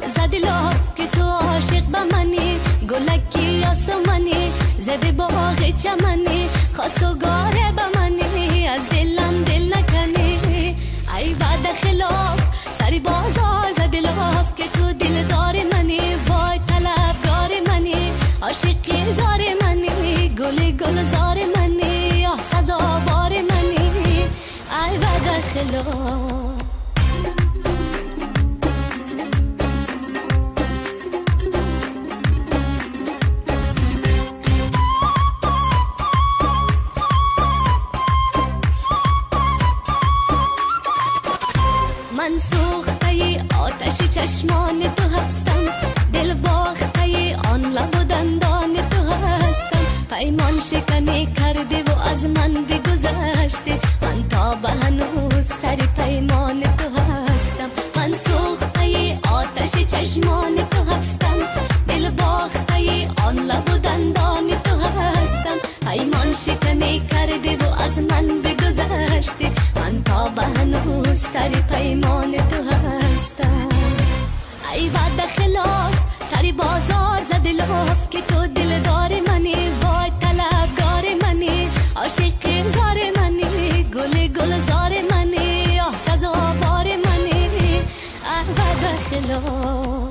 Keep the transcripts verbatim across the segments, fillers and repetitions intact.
زدی لاف که تو عاشق به منی، گلکی آسمانی زدی باغ چمنی، خواستگاره به منی از دلم دل نکنی. ای بعد خلاف سری بازار زدی لاف که تو دلدار منی، وای طلبگار منی، عاشقی زار منی، گل گل زار منی، آه سزاوار منی. ای بعد خلاف من سوخته آتشی چشمان تو هستم، دل باخته آن لب و دندان تو هستم. پیمان شکنی کردی و از من بگذشتی، من تا به هنوز سر پیمان تو هستم. من سوخته آتشی چشمان تو هستم، دل باخته آن لب و دندان تو هستم. پیمان شکنی کردی و از من بگذشتی، من تا به هنوز سر پیمان تو هستم. ای بعد خلاف سری بازار زدی لاف که تو دلدار منی، وای طلبگار منی، عاشق زار منی، گل گل زار منی، آه سزاوار منی. ای بعد خلاف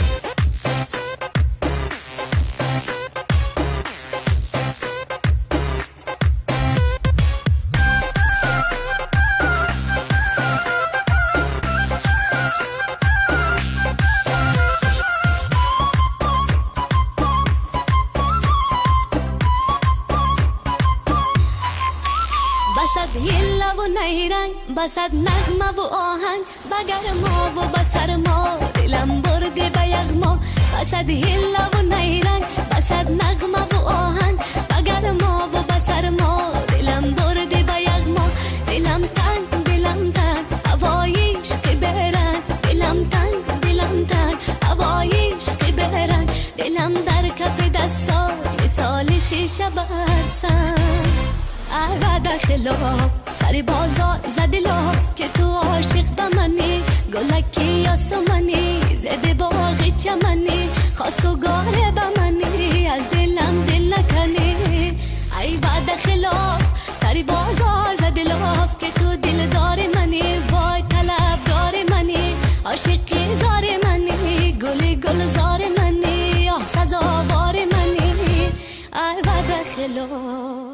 بسد هیله و نیرنگ، بسد نغمه و آهنگ، بگر ما و بسر ما دلم برده به یغما. بسد هیله و نیرنگ، بسد نغمه و آهنگ، بگر ما و بسر ما دلم برده به یغما. دلم تنگ دلم تنگ هواییش که برن، دلم تنگ دلم تنگ هواییش که برن. دلم در کف دستا مثال شیشه برسن. ای بعد خلاف سری بازار زدی لاف که تو عاشق به منی، گلکی آسمانی زدی باغ چمنی، خواستگاره به منی از دلم دل نکنی. ای بعد خلاف سری بازار زدی لاف که تو دلدار منی، وای طلبگار منی، عاشقی زار منی، گل گل زار منی، آه سزاوار منی. ای بعد خلاف